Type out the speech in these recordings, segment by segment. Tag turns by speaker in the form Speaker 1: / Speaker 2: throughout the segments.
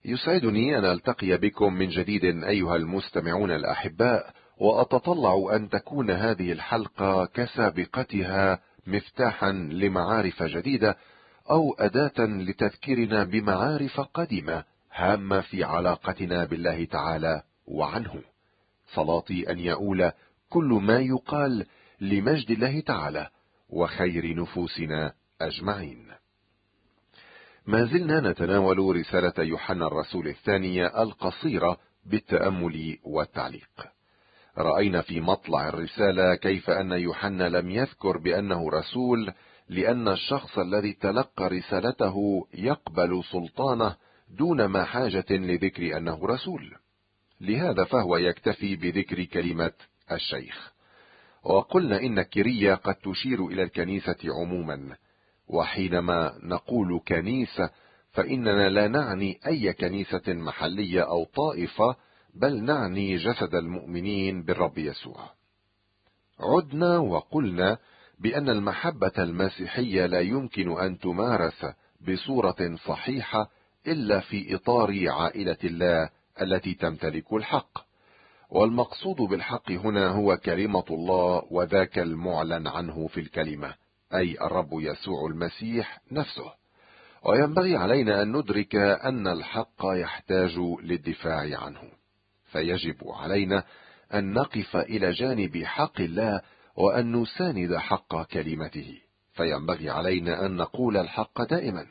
Speaker 1: يسعدني أن ألتقي بكم من جديد أيها المستمعون الأحباء، وأتطلع أن تكون هذه الحلقة كسابقتها مفتاحا لمعارف جديدة أو أداة لتذكيرنا بمعارف قديمة هامة في علاقتنا بالله تعالى وعنه. صلاتي أن يؤول كل ما يقال لمجد الله تعالى وخير نفوسنا أجمعين. ما زلنا نتناول رسالة يوحنا الرسول الثانية القصيرة بالتأمل والتعليق. رأينا في مطلع الرسالة كيف أن يوحنا لم يذكر بأنه رسول، لأن الشخص الذي تلقى رسالته يقبل سلطانه دون ما حاجة لذكر أنه رسول، لهذا فهو يكتفي بذكر كلمة الشيخ. وقلنا إن الكيرية قد تشير إلى الكنيسة عموما، وحينما نقول كنيسة فإننا لا نعني أي كنيسة محلية أو طائفة، بل نعني جسد المؤمنين بالرب يسوع. عدنا وقلنا بأن المحبة المسيحية لا يمكن أن تمارس بصورة صحيحة إلا في إطار عائلة الله التي تمتلك الحق، والمقصود بالحق هنا هو كلمة الله وذاك المعلن عنه في الكلمة، أي الرب يسوع المسيح نفسه. وينبغي علينا أن ندرك أن الحق يحتاج للدفاع عنه، فيجب علينا أن نقف إلى جانب حق الله وأن نساند حق كلمته، فينبغي علينا أن نقول الحق دائما.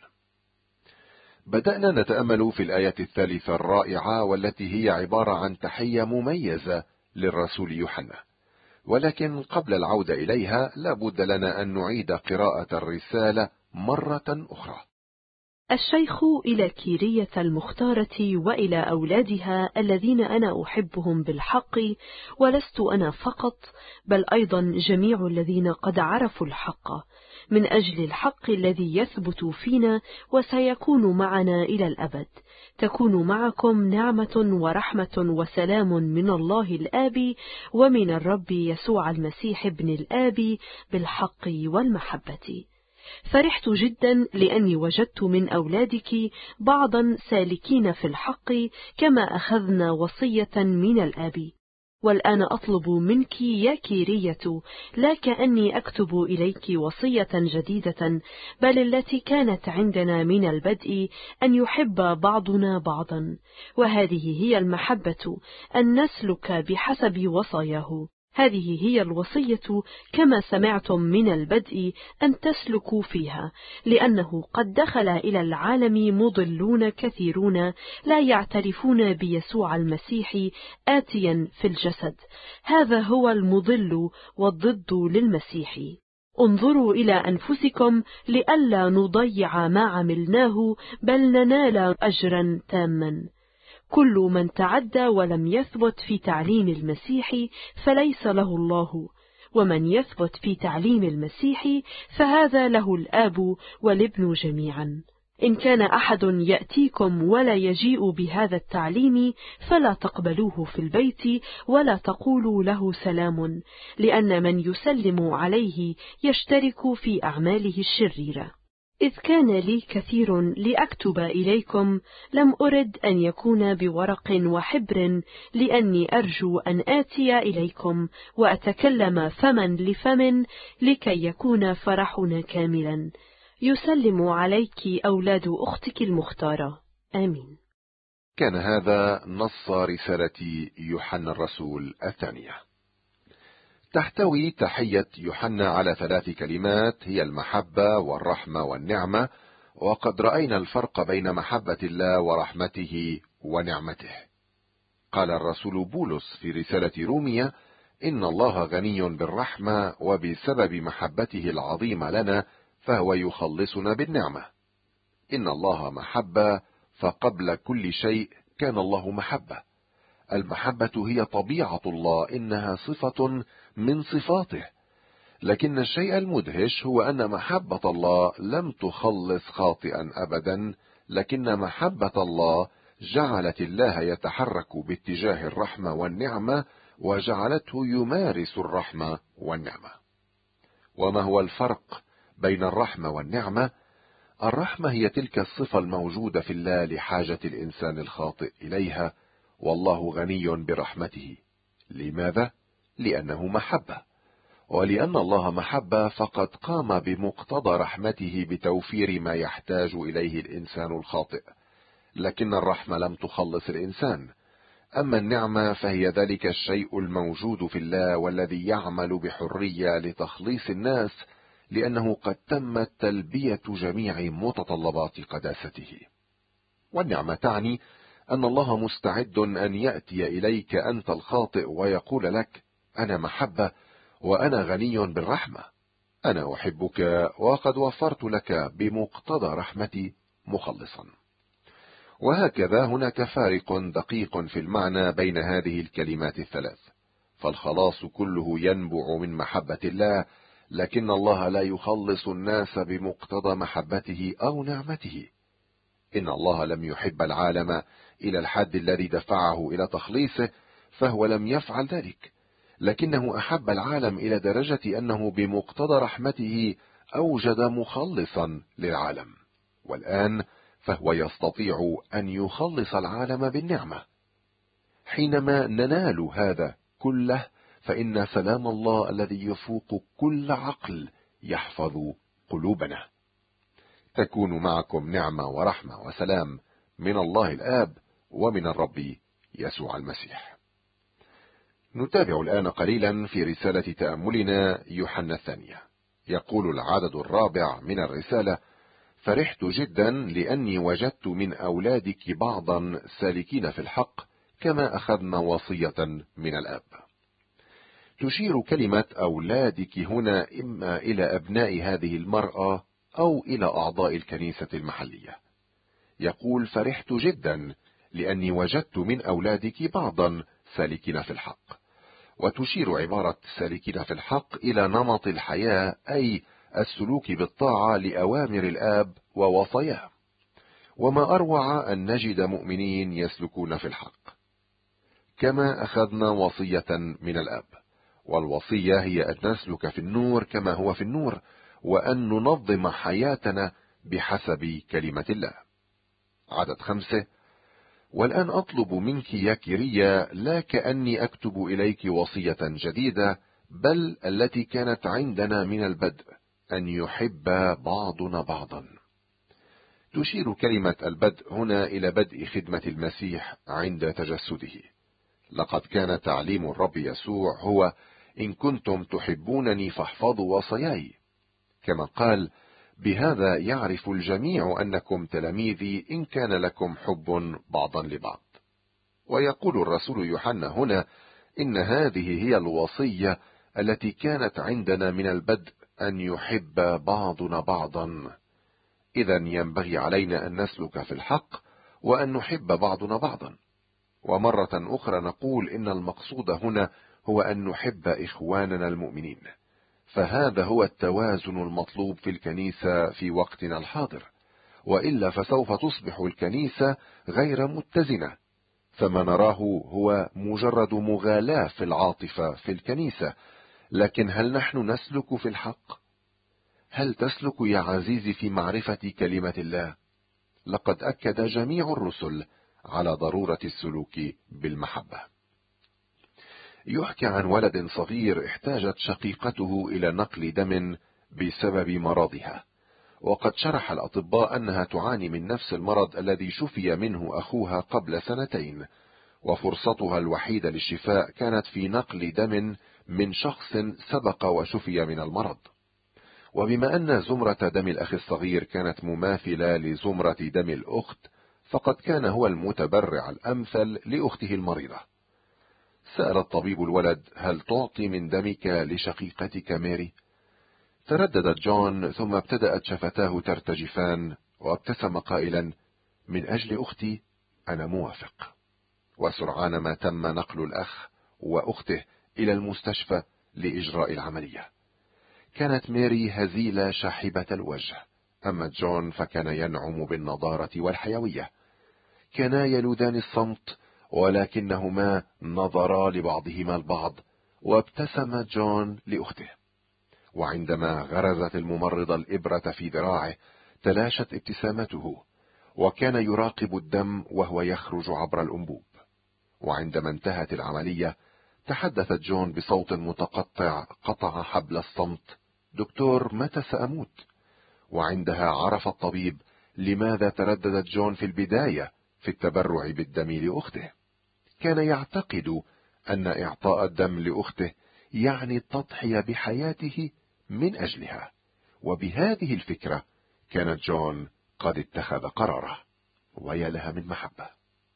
Speaker 1: بدأنا نتأمل في الآية الثالثة الرائعة، والتي هي عبارة عن تحية مميزة للرسول يوحنا، ولكن قبل العودة إليها لابد لنا أن نعيد قراءة الرسالة مرة أخرى.
Speaker 2: الشيخ إلى كيرية المختارة وإلى أولادها الذين أنا أحبهم بالحق، ولست أنا فقط بل أيضا جميع الذين قد عرفوا الحق، من أجل الحق الذي يثبت فينا وسيكون معنا إلى الأبد، تكون معكم نعمة ورحمة وسلام من الله الآب ومن الرب يسوع المسيح ابن الآب بالحق والمحبة. فرحت جدا لأني وجدت من أولادك بعضا سالكين في الحق كما أخذنا وصية من الآب. والآن أطلب منك يا كيرية لا كأني أكتب إليك وصية جديدة، بل التي كانت عندنا من البدء، أن يحب بعضنا بعضا، وهذه هي المحبة، أن نسلك بحسب وصاياه. هذه هي الوصية كما سمعتم من البدء أن تسلكوا فيها، لأنه قد دخل إلى العالم مضلون كثيرون لا يعترفون بيسوع المسيح آتيا في الجسد، هذا هو المضل والضد للمسيح. انظروا إلى أنفسكم لئلا نضيع ما عملناه بل ننال أجرا تاما. كل من تعدى ولم يثبت في تعليم المسيح فليس له الله، ومن يثبت في تعليم المسيح فهذا له الآب والابن جميعا. إن كان أحد يأتيكم ولا يجيء بهذا التعليم فلا تقبلوه في البيت ولا تقولوا له سلام، لأن من يسلم عليه يشترك في أعماله الشريرة. إذ كان لي كثير لأكتب إليكم لم أرد أن يكون بورق وحبر، لأني أرجو أن آتي إليكم وأتكلم فما لفم لكي يكون فرحنا كاملا. يسلم عليك أولاد أختك المختارة. آمين.
Speaker 1: كان هذا نص رسالة يوحنا الرسول الثانية. تحتوي تحية يوحنا على 3 كلمات هي المحبة والرحمة والنعمة، وقد رأينا الفرق بين محبة الله ورحمته ونعمته. قال الرسول بولس في رسالة رومية: إن الله غني بالرحمة، وبسبب محبته العظيمة لنا فهو يخلصنا بالنعمة. إن الله محبة، فقبل كل شيء كان الله محبة. المحبة هي طبيعة الله، إنها صفة من صفاته. لكن الشيء المدهش هو أن محبة الله لم تخلص خاطئا أبدا، لكن محبة الله جعلت الله يتحرك باتجاه الرحمة والنعمة، وجعلته يمارس الرحمة والنعمة. وما هو الفرق بين الرحمة والنعمة؟ الرحمة هي تلك الصفة الموجودة في الله لحاجة الإنسان الخاطئ إليها، والله غني برحمته. لماذا؟ لأنه محبة، ولأن الله محبة فقد قام بمقتضى رحمته بتوفير ما يحتاج إليه الإنسان الخاطئ، لكن الرحمة لم تخلص الإنسان. أما النعمة فهي ذلك الشيء الموجود في الله والذي يعمل بحرية لتخليص الناس، لأنه قد تمت تلبية جميع متطلبات قداسته. والنعمة تعني أن الله مستعد أن يأتي إليك أنت الخاطئ ويقول لك: أنا محبة وأنا غني بالرحمة، أنا أحبك وقد وفرت لك بمقتضى رحمتي مخلصا. وهكذا هناك فارق دقيق في المعنى بين هذه الكلمات الثلاث، فالخلاص كله ينبع من محبة الله، لكن الله لا يخلص الناس بمقتضى محبته أو نعمته. إن الله لم يحب العالم إلى الحد الذي دفعه إلى تخليصه، فهو لم يفعل ذلك، لكنه أحب العالم إلى درجة أنه بمقتضى رحمته أوجد مخلصا للعالم، والآن فهو يستطيع أن يخلص العالم بالنعمة. حينما ننال هذا كله، فإن سلام الله الذي يفوق كل عقل يحفظ قلوبنا. تكون معكم نعمة ورحمة وسلام من الله الآب ومن الرب يسوع المسيح. نتابع الآن قليلا في رسالة تأملنا يوحنا الثانية. يقول العدد الرابع من الرسالة: فرحت جدا لأني وجدت من أولادك بعضا سالكين في الحق كما أخذنا وصية من الآب. تشير كلمة أولادك هنا إما إلى أبناء هذه المرأة أو إلى أعضاء الكنيسة المحلية. يقول: فرحت جدا لأني وجدت من أولادك بعضا سالكين في الحق، وتشير عبارة سالكين في الحق إلى نمط الحياة، أي السلوك بالطاعة لأوامر الآب ووصاياه. وما أروع أن نجد مؤمنين يسلكون في الحق. كما أخذنا وصية من الآب، والوصية هي أن نسلك في النور كما هو في النور، وأن ننظم حياتنا بحسب كلمة الله. عدد 5: والآن أطلب منك يا كيريا لا كأني أكتب إليك وصية جديدة، بل التي كانت عندنا من البدء، أن يحب بعضنا بعضا. تشير كلمة البدء هنا إلى بدء خدمة المسيح عند تجسده. لقد كان تعليم الرب يسوع هو: إن كنتم تحبونني فاحفظوا وصاياي، كما قال: بهذا يعرف الجميع أنكم تلاميذي إن كان لكم حب بعضا لبعض. ويقول الرسول يوحنا هنا: إن هذه هي الوصية التي كانت عندنا من البدء، أن يحب بعضنا بعضا. إذا ينبغي علينا أن نسلك في الحق وأن نحب بعضنا بعضا. ومرة أخرى نقول إن المقصود هنا هو أن نحب إخواننا المؤمنين، فهذا هو التوازن المطلوب في الكنيسة في وقتنا الحاضر، وإلا فسوف تصبح الكنيسة غير متزنة. فما نراه هو مجرد مغالاة في العاطفة في الكنيسة، لكن هل نحن نسلك في الحق؟ هل تسلك يا عزيزي في معرفة كلمة الله؟ لقد أكد جميع الرسل على ضرورة السلوك بالمحبة. يحكى عن ولد صغير احتاجت شقيقته إلى نقل دم بسبب مرضها، وقد شرح الأطباء أنها تعاني من نفس المرض الذي شفي منه أخوها قبل 2 سنين، وفرصتها الوحيدة للشفاء كانت في نقل دم من شخص سبق وشفي من المرض. وبما أن زمرة دم الأخ الصغير كانت مماثلة لزمرة دم الأخت، فقد كان هو المتبرع الأمثل لأخته المريضة. سأل الطبيب الولد: هل تعطي من دمك لشقيقتك ماري؟ تردد جون، ثم ابتدأت شفتاه ترتجفان، وابتسم قائلا: من أجل أختي أنا موافق. وسرعان ما تم نقل الأخ وأخته إلى المستشفى لإجراء العملية. كانت ماري هزيلة شاحبة الوجه، أما جون فكان ينعم بالنضارة والحيوية. كانا يلودان الصمت، ولكنهما نظرا لبعضهما البعض، وابتسم جون لأخته. وعندما غرزت الممرضة الإبرة في ذراعه، تلاشت ابتسامته، وكان يراقب الدم وهو يخرج عبر الأنبوب. وعندما انتهت العملية تحدثت جون بصوت متقطع قطع حبل الصمت: دكتور، متى سأموت؟ وعندها عرف الطبيب لماذا ترددت جون في البداية في التبرع بالدم لأخته. كان يعتقد أن إعطاء الدم لأخته يعني التضحية بحياته من أجلها، وبهذه الفكرة كانت جون قد اتخذ قراره. ويا لها من محبة.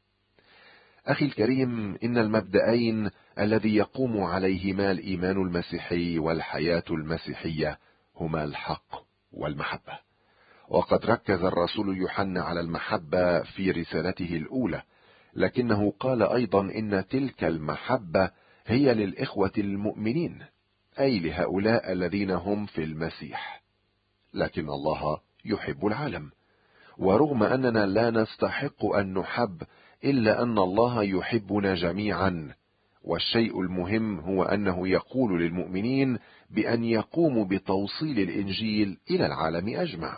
Speaker 1: أخي الكريم، إن المبدأين الذي يقوم عليهما الإيمان المسيحي والحياة المسيحية هما الحق والمحبة. وقد ركز الرسول يوحنا على المحبة في رسالته الأولى، لكنه قال أيضا إن تلك المحبة هي للإخوة المؤمنين، أي لهؤلاء الذين هم في المسيح. لكن الله يحب العالم، ورغم أننا لا نستحق أن نحب إلا أن الله يحبنا جميعا. والشيء المهم هو أنه يقول للمؤمنين بأن يقوموا بتوصيل الإنجيل إلى العالم أجمع.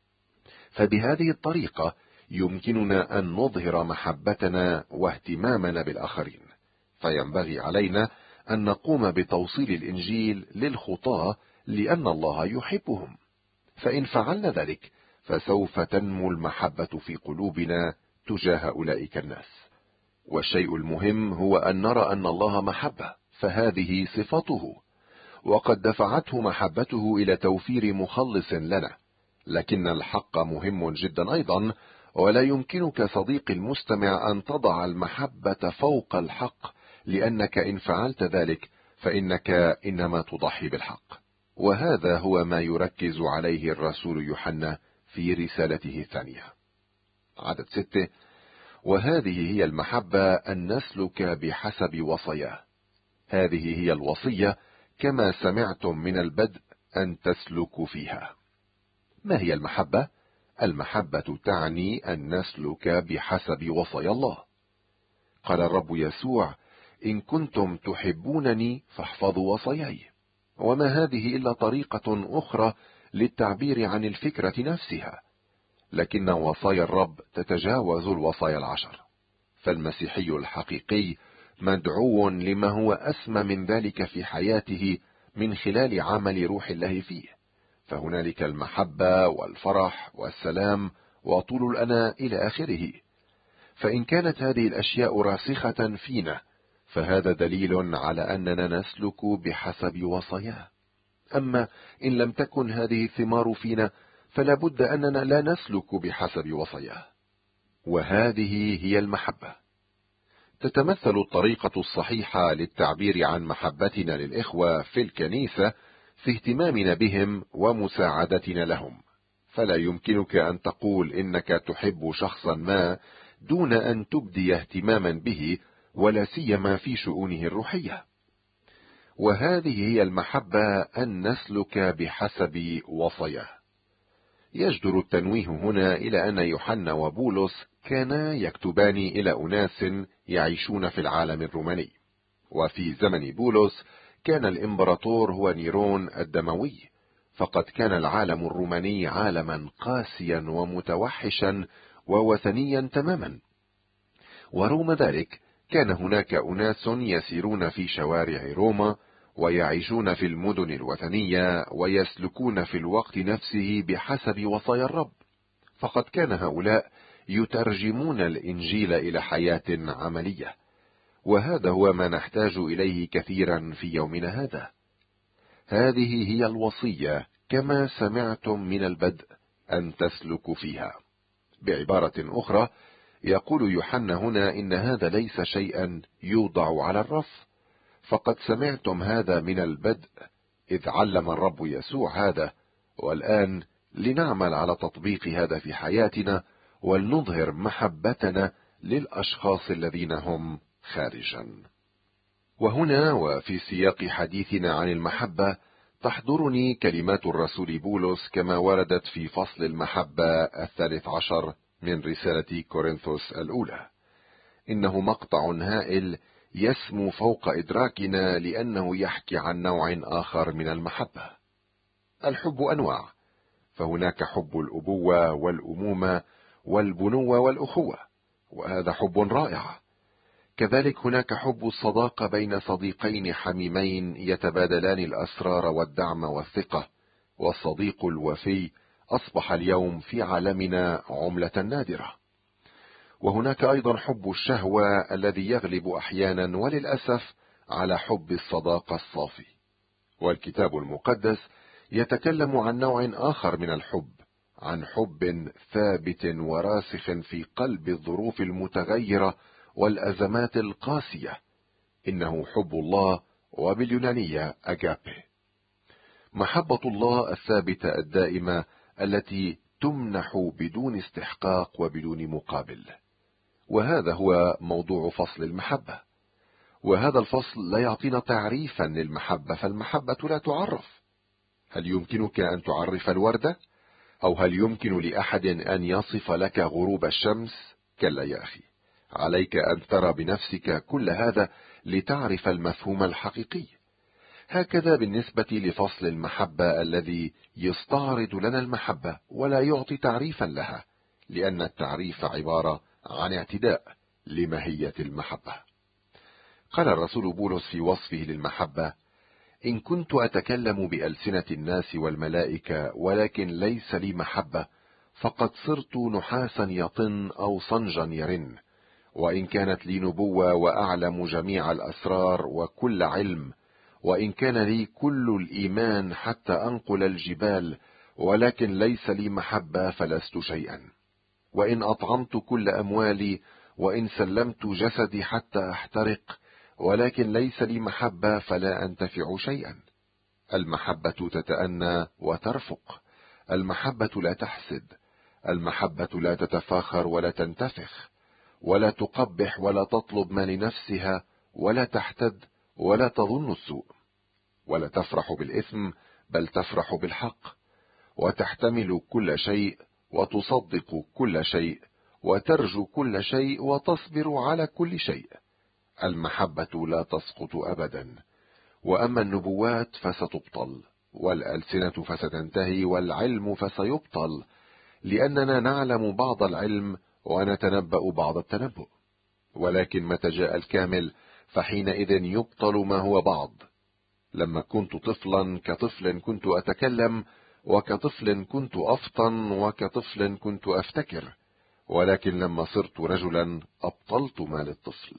Speaker 1: فبهذه الطريقة يمكننا أن نظهر محبتنا واهتمامنا بالآخرين. فينبغي علينا أن نقوم بتوصيل الإنجيل للخطاة لأن الله يحبهم. فإن فعلنا ذلك فسوف تنمو المحبة في قلوبنا تجاه أولئك الناس. والشيء المهم هو أن نرى أن الله محبة، فهذه صفته، وقد دفعته محبته إلى توفير مخلص لنا. لكن الحق مهم جدا أيضا، ولا يمكنك صديقي المستمع أن تضع المحبة فوق الحق، لأنك إن فعلت ذلك فإنك إنما تضحي بالحق. وهذا هو ما يركز عليه الرسول يوحنا في رسالته الثانية. عدد 6: وهذه هي المحبة أن نسلك بحسب وصاياه. هذه هي الوصية كما سمعتم من البدء أن تسلكوا فيها. ما هي المحبة؟ المحبة تعني أن نسلك بحسب وصايا الله. قال الرب يسوع: إن كنتم تحبونني فاحفظوا وصاياي. وما هذه إلا طريقة أخرى للتعبير عن الفكرة نفسها، لكن وصايا الرب تتجاوز الوصايا العشر. فالمسيحي الحقيقي مدعو لما هو أسمى من ذلك في حياته من خلال عمل روح الله فيه. فهنالك المحبة والفرح والسلام وطول الأناة إلى آخره. فإن كانت هذه الأشياء راسخة فينا فهذا دليل على أننا نسلك بحسب وصاياه. أما إن لم تكن هذه الثمار فينا فلا بد أننا لا نسلك بحسب وصاياه. وهذه هي المحبة. تتمثل الطريقة الصحيحة للتعبير عن محبتنا للإخوة في الكنيسة في اهتمامنا بهم ومساعدتنا لهم. فلا يمكنك أن تقول إنك تحب شخصا ما دون أن تبدي اهتماما به، ولا سيما في شؤونه الروحية. وهذه هي المحبة أن نسلك بحسب وصاياه. يجدر التنويه هنا إلى أن يوحنا وبولس كانا يكتبان إلى أناس يعيشون في العالم الروماني. وفي زمن بولس كان الإمبراطور هو نيرون الدموي، فقد كان العالم الروماني عالما قاسيا ومتوحشا ووثنيا تماما. ورغم ذلك كان هناك أناس يسيرون في شوارع روما ويعيشون في المدن الوثنية ويسلكون في الوقت نفسه بحسب وصايا الرب. فقد كان هؤلاء يترجمون الإنجيل إلى حياة عملية، وهذا هو ما نحتاج إليه كثيرا في يومنا هذا. هذه هي الوصية كما سمعتم من البدء أن تسلكوا فيها. بعبارة أخرى يقول يوحنا هنا إن هذا ليس شيئا يوضع على الرف، فقد سمعتم هذا من البدء إذ علم الرب يسوع هذا، والآن لنعمل على تطبيق هذا في حياتنا ولنظهر محبتنا للأشخاص الذين هم خارجا. وهنا وفي سياق حديثنا عن المحبة تحضرني كلمات الرسول بولس كما وردت في فصل المحبة 13 من رسالة كورنثوس الأولى. إنه مقطع هائل يسمو فوق إدراكنا لأنه يحكي عن نوع آخر من المحبة. الحب أنواع، فهناك حب الأبوة والأمومة والبنوة والأخوة، وهذا حب رائع. كذلك هناك حب الصداقة بين صديقين حميمين يتبادلان الأسرار والدعم والثقة، والصديق الوفي أصبح اليوم في عالمنا عملة نادرة. وهناك أيضا حب الشهوة الذي يغلب أحيانا وللأسف على حب الصداقة الصافي. والكتاب المقدس يتكلم عن نوع آخر من الحب، عن حب ثابت وراسخ في قلب الظروف المتغيرة والأزمات القاسية، إنه حب الله، وباليونانية أجابي. محبة الله الثابتة الدائمة التي تمنح بدون استحقاق وبدون مقابل. وهذا هو موضوع فصل المحبة. وهذا الفصل لا يعطينا تعريفا للمحبة، فالمحبة لا تعرف. هل يمكنك أن تعرف الوردة؟ أو هل يمكن لأحد أن يصف لك غروب الشمس؟ كلا يا أخي، عليك أن ترى بنفسك كل هذا لتعرف المفهوم الحقيقي. هكذا بالنسبة لفصل المحبة الذي يستعرض لنا المحبة ولا يعطي تعريفا لها، لأن التعريف عبارة عن اعتداء لماهية المحبة. قال الرسول بولس في وصفه للمحبة: إن كنت أتكلم بألسنة الناس والملائكة ولكن ليس لي محبة، فقد صرت نحاسا يطن أو صنجا يرن. وإن كانت لي نبوة وأعلم جميع الأسرار وكل علم، وإن كان لي كل الإيمان حتى أنقل الجبال، ولكن ليس لي محبة فلست شيئا. وإن أطعمت كل أموالي، وإن سلمت جسدي حتى أحترق، ولكن ليس لي محبة فلا أنتفع شيئا. المحبة تتأنى وترفق، المحبة لا تحسد، المحبة لا تتفاخر ولا تنتفخ، ولا تقبح ولا تطلب ما لنفسها، ولا تحتد، ولا تظن السوء، ولا تفرح بالإثم، بل تفرح بالحق، وتحتمل كل شيء، وتصدق كل شيء، وترجو كل شيء، وتصبر على كل شيء. المحبة لا تسقط أبدا. وأما النبوات فستبطل، والألسنة فستنتهي، والعلم فسيبطل، لأننا نعلم بعض العلم ونتنبأ بعض التنبؤ. ولكن متى جاء الكامل فحينئذ يبطل ما هو بعض. لما كنت طفلا كطفل كنت أتكلم، وكطفل كنت أفطن، وكطفل كنت أفتكر، ولكن لما صرت رجلا أبطلت ما للطفل.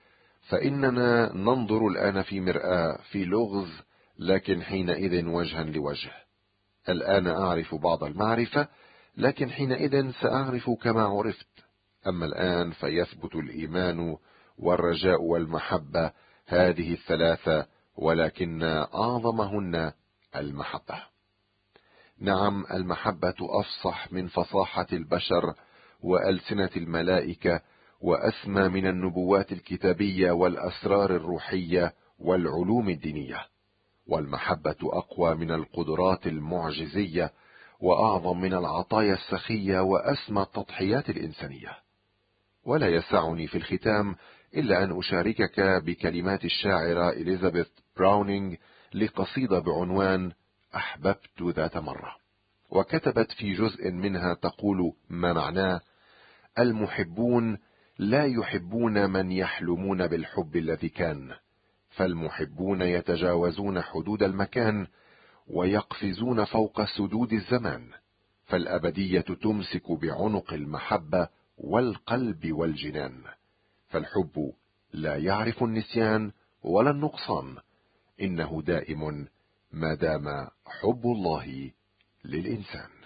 Speaker 1: فإننا ننظر الآن في مرآة في لغز، لكن حينئذ وجها لوجه. الآن أعرف بعض المعرفة، لكن حينئذ سأعرف كما عرفت. أما الآن فيثبت الإيمان والرجاء والمحبة، هذه الثلاثة، ولكن أعظمهن المحبة. نعم، المحبة أفصح من فصاحة البشر وألسنة الملائكة، وأسمى من النبوات الكتابية والأسرار الروحية والعلوم الدينية. والمحبة أقوى من القدرات المعجزية، وأعظم من العطايا السخية، وأسمى التضحيات الإنسانية. ولا يسعني في الختام إلا أن أشاركك بكلمات الشاعرة إليزابيث براونينغ لقصيدة بعنوان أحببت ذات مرة، وكتبت في جزء منها تقول ما معناه: المحبون لا يحبون من يحلمون بالحب الذي كان، فالمحبون يتجاوزون حدود المكان ويقفزون فوق سدود الزمان، فالأبدية تمسك بعنق المحبة والقلب والجنان، فالحب لا يعرف النسيان ولا النقصان، إنه دائم ما دام حب الله للإنسان.